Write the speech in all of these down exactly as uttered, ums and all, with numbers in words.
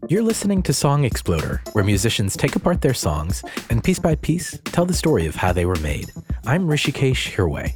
You're listening to Song Exploder, where musicians take apart their songs and piece by piece tell the story of how they were made. I'm Rishikesh Hirway.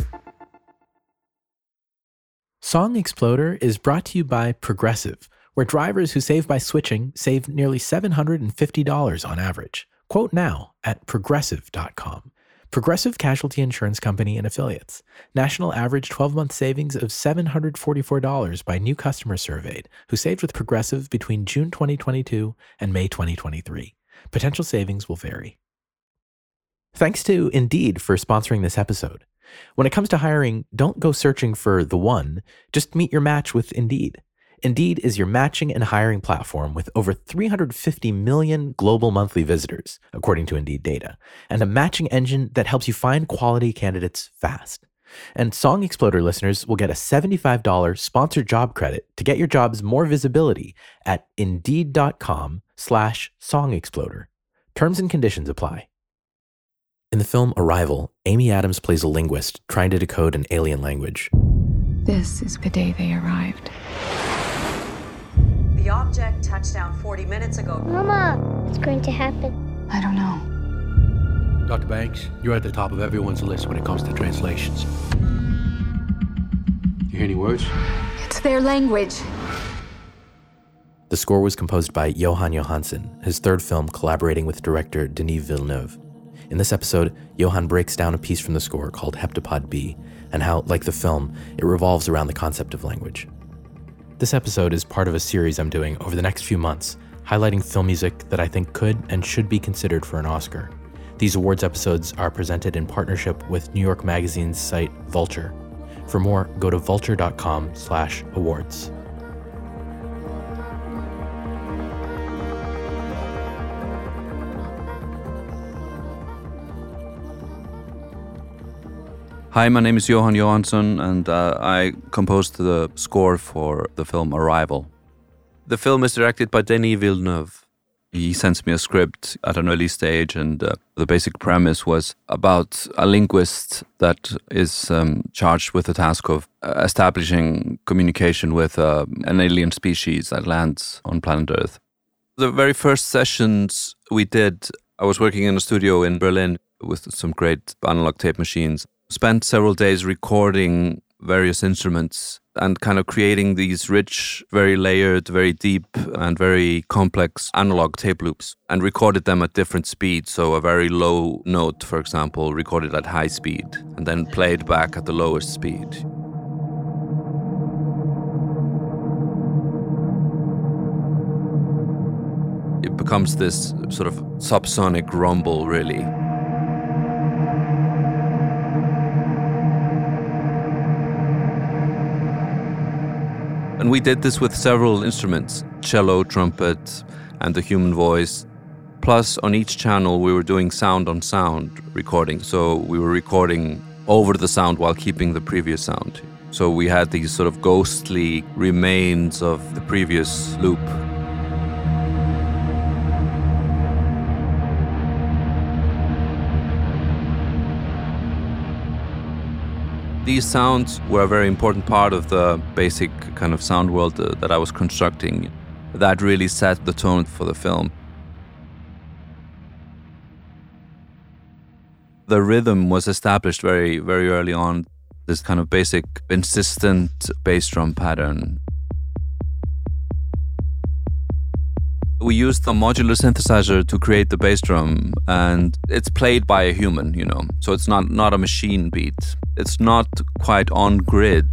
Song Exploder is brought to you by Progressive, where drivers who save by switching save nearly seven hundred fifty dollars on average. Quote now at progressive dot com. Progressive Casualty Insurance Company and Affiliates. National average twelve-month savings of seven hundred forty-four dollars by new customers surveyed who saved with Progressive between June twenty twenty-two and May twenty twenty-three. Potential savings will vary. Thanks to Indeed for sponsoring this episode. When it comes to hiring, don't go searching for the one. Just meet your match with Indeed. Indeed is your matching and hiring platform with over three hundred fifty million global monthly visitors, according to Indeed data, and a matching engine that helps you find quality candidates fast. And Song Exploder listeners will get a seventy-five dollars sponsored job credit to get your jobs more visibility at indeed.com slash song exploder. Terms and conditions apply. In the film Arrival, Amy Adams plays a linguist trying to decode an alien language. This is the day they arrived. The object touched down forty minutes ago. Mama, what's going to happen? I don't know. Doctor Banks, you're at the top of everyone's list when it comes to translations. You hear any words? It's their language. The score was composed by Jóhann Jóhannsson, his third film collaborating with director Denis Villeneuve. In this episode, Jóhann breaks down a piece from the score called Heptapod B, and how, like the film, it revolves around the concept of language. This episode is part of a series I'm doing over the next few months, highlighting film music that I think could and should be considered for an Oscar. These awards episodes are presented in partnership with New York Magazine's site Vulture. For more, go to vulture.com slash awards. Hi, my name is Jóhann Jóhannsson, and uh, I composed the score for the film Arrival. The film is directed by Denis Villeneuve. He sends me a script at an early stage, and uh, the basic premise was about a linguist that is um, charged with the task of uh, establishing communication with uh, an alien species that lands on planet Earth. The very first sessions we did, I was working in a studio in Berlin with some great analog tape machines. Spent several days recording various instruments and kind of creating these rich, very layered, very deep and very complex analog tape loops, and recorded them at different speeds. So a very low note, for example, recorded at high speed and then played back at the lowest speed. It becomes this sort of subsonic rumble, really. And we did this with several instruments, cello, trumpet, and the human voice. Plus, on each channel, we were doing sound on sound recording. So we were recording over the sound while keeping the previous sound. So we had these sort of ghostly remains of the previous loop. These sounds were a very important part of the basic kind of sound world uh, that I was constructing. That really set the tone for the film. The rhythm was established very, very early on. This kind of basic, insistent bass drum pattern. We used a modular synthesizer to create the bass drum, and it's played by a human, you know, so it's not, not a machine beat. It's not quite on grid.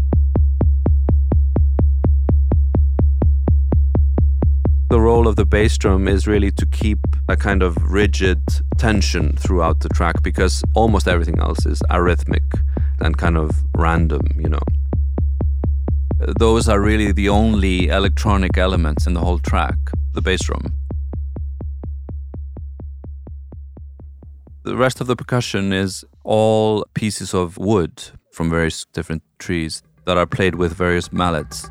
The role of the bass drum is really to keep a kind of rigid tension throughout the track, because almost everything else is arrhythmic and kind of random, you know. Those are really the only electronic elements in the whole track, the bass drum. The rest of the percussion is all pieces of wood from various different trees that are played with various mallets.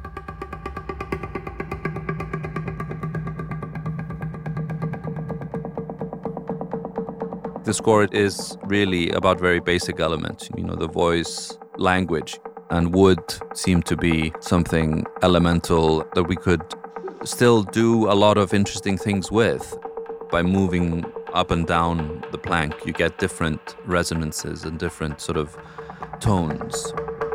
The score is really about very basic elements, you know, the voice, language, and wood seemed to be something elemental that we could still do a lot of interesting things with. By moving up and down the plank, you get different resonances and different sort of tones.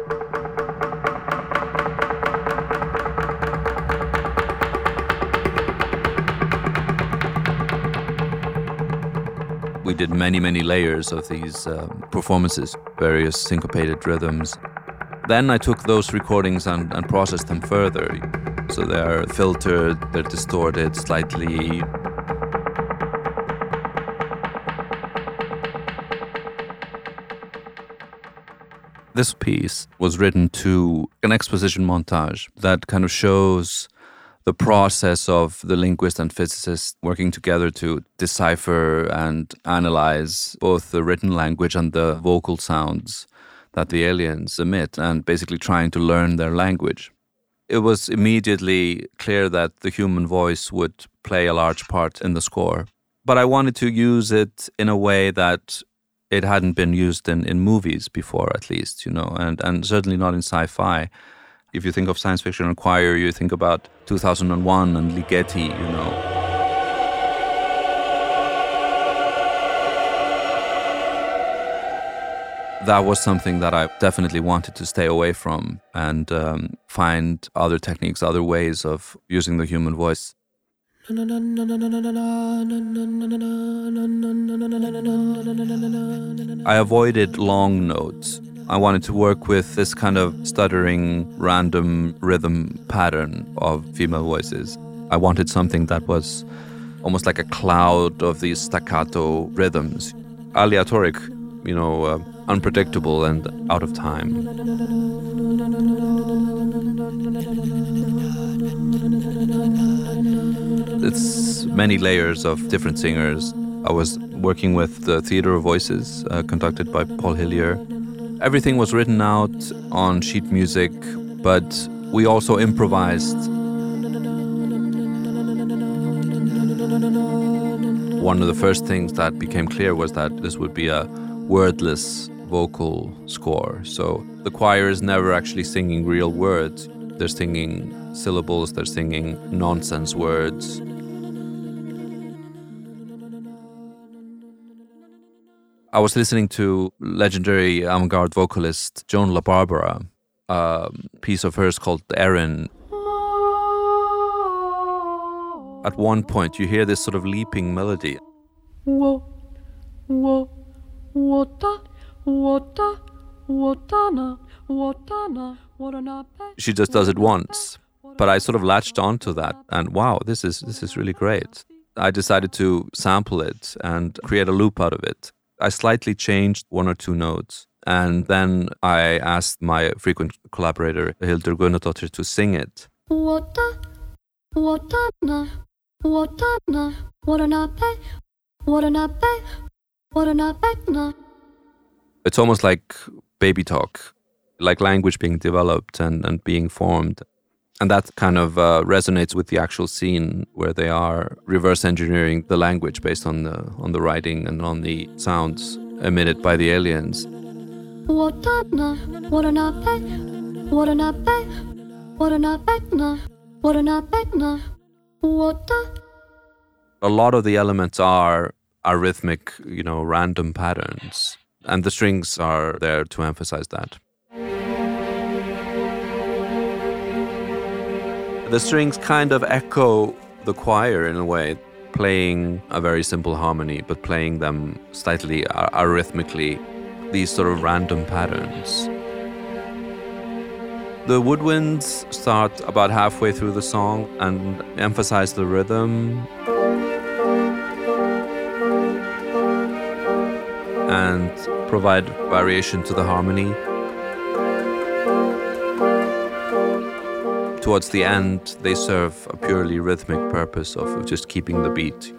We did many, many layers of these um, performances, various syncopated rhythms. Then I took those recordings and, and processed them further. So they're filtered, they're distorted slightly. This piece was written to an exposition montage that kind of shows the process of the linguist and physicist working together to decipher and analyze both the written language and the vocal sounds that the aliens emit, and basically trying to learn their language. It was immediately clear that the human voice would play a large part in the score. But I wanted to use it in a way that it hadn't been used in, in movies before, at least, you know, and, and certainly not in sci-fi. If you think of science fiction and choir, you think about two thousand one and Ligeti, you know. That was something that I definitely wanted to stay away from and um, find other techniques, other ways of using the human voice. I avoided long notes. I wanted to work with this kind of stuttering, random rhythm pattern of female voices. I wanted something that was almost like a cloud of these staccato rhythms, aleatoric, you know, uh, unpredictable and out of time. It's many layers of different singers. I was working with the Theatre of Voices, uh, conducted by Paul Hillier. Everything was written out on sheet music, but we also improvised. One of the first things that became clear was that this would be a wordless vocal score. So the choir is never actually singing real words. They're singing syllables, they're singing nonsense words. I was listening to legendary avant-garde vocalist Joan LaBarbera, a piece of hers called Erin. At one point, you hear this sort of leaping melody. She just does it once, but I sort of latched onto that, and wow, this is this is really great. I decided to sample it and create a loop out of it. I slightly changed one or two notes, and then I asked my frequent collaborator Hildur Guðnadóttir to sing it. It's almost like baby talk, like language being developed and, and being formed. And that kind of uh, resonates with the actual scene where they are reverse engineering the language based on the on the writing and on the sounds emitted by the aliens. A lot of the elements are, are rhythmic, you know, random patterns. And the strings are there to emphasize that. The strings kind of echo the choir in a way, playing a very simple harmony, but playing them slightly arrhythmically, these sort of random patterns. The woodwinds start about halfway through the song and emphasize the rhythm and provide variation to the harmony. Towards the end, they serve a purely rhythmic purpose of just keeping the beat.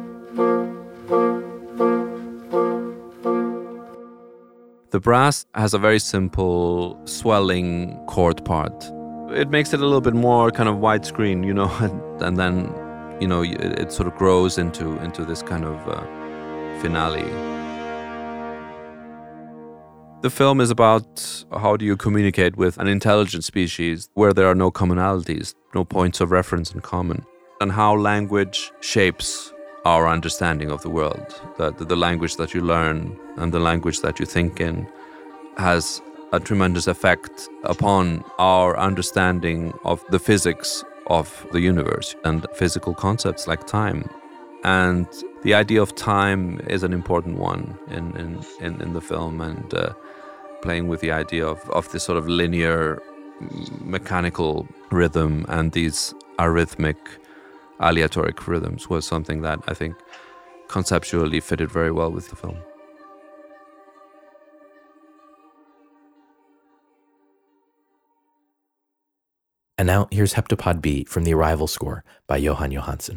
The brass has a very simple swelling chord part. It makes it a little bit more kind of widescreen, you know, and, and then, you know, it, it sort of grows into, into this kind of uh, finale. The film is about how do you communicate with an intelligent species where there are no commonalities, no points of reference in common. and how language shapes our understanding of the world. That the, the language that you learn and the language that you think in has a tremendous effect upon our understanding of the physics of the universe and physical concepts like time. And the idea of time is an important one in, in, in, in the film, and uh, playing with the idea of, of this sort of linear mechanical rhythm and these arrhythmic aleatoric rhythms was something that I think conceptually fitted very well with the film. And now here's Heptapod B from the Arrival score by Jóhann Jóhannsson.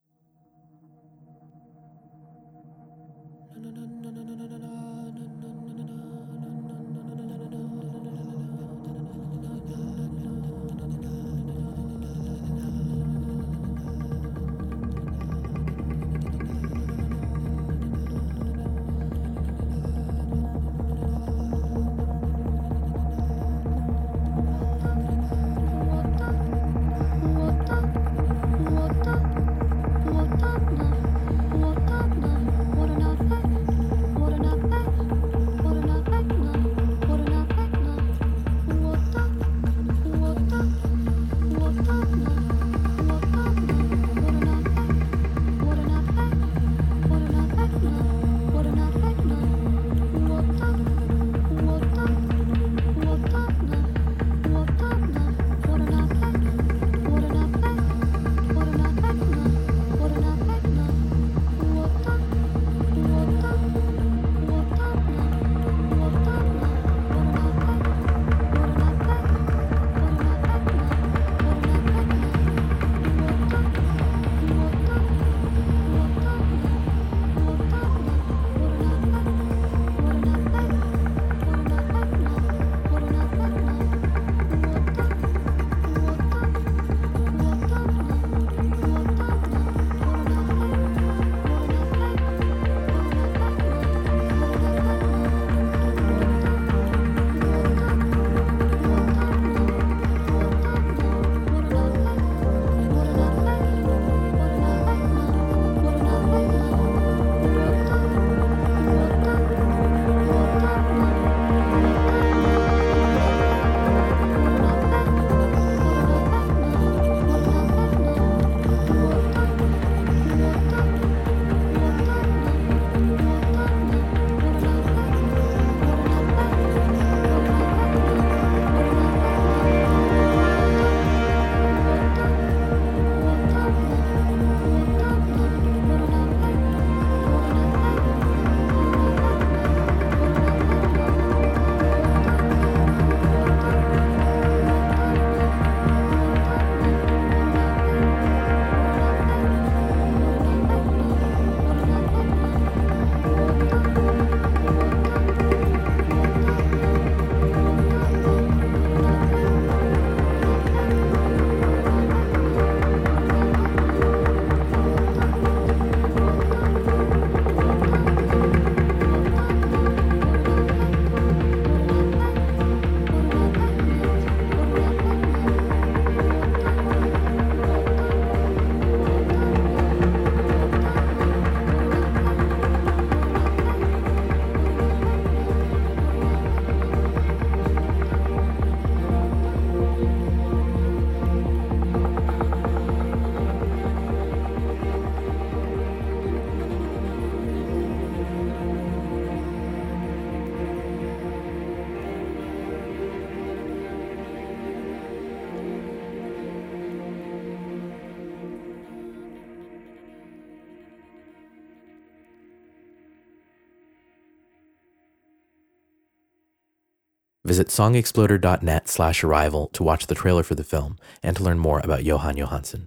Visit songexploder.net slash arrival to watch the trailer for the film and to learn more about Jóhann Jóhannsson.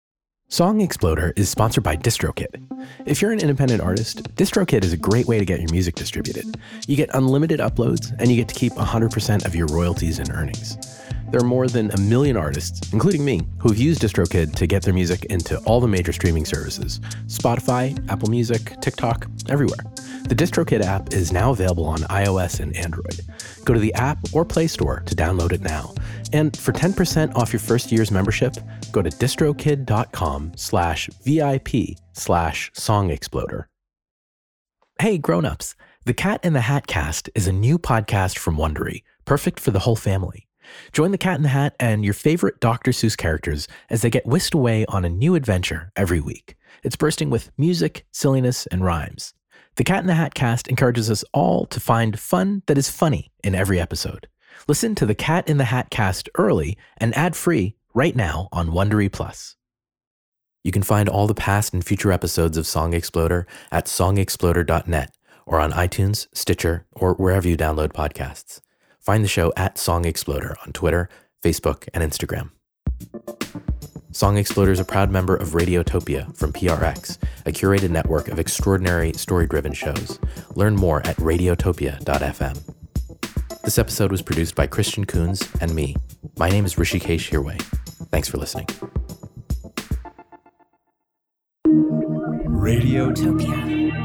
Song Exploder is sponsored by DistroKid. If you're an independent artist, DistroKid is a great way to get your music distributed. You get unlimited uploads, and you get to keep one hundred percent of your royalties and earnings. There are more than a million artists, including me, who have used DistroKid to get their music into all the major streaming services: Spotify, Apple Music, TikTok, everywhere. The DistroKid app is now available on iOS and Android. Go to the app or Play Store to download it now. And for ten percent off your first year's membership, go to distrokid.com slash VIP slash Song Exploder. Hey, grown-ups. The Cat in the Hat Cast is a new podcast from Wondery, perfect for the whole family. Join the Cat in the Hat and your favorite Doctor Seuss characters as they get whisked away on a new adventure every week. It's bursting with music, silliness, and rhymes. The Cat in the Hat Cast encourages us all to find fun that is funny in every episode. Listen to the Cat in the Hat Cast early and ad-free right now on Wondery Plus. You can find all the past and future episodes of Song Exploder at song exploder dot net or on iTunes, Stitcher, or wherever you download podcasts. Find the show at Song Exploder on Twitter, Facebook, and Instagram. Song Exploder is a proud member of Radiotopia from P R X, a curated network of extraordinary story-driven shows. Learn more at radiotopia dot f m. This episode was produced by Christian Coons and me. My name is Rishikesh Hirway. Thanks for listening. Radiotopia.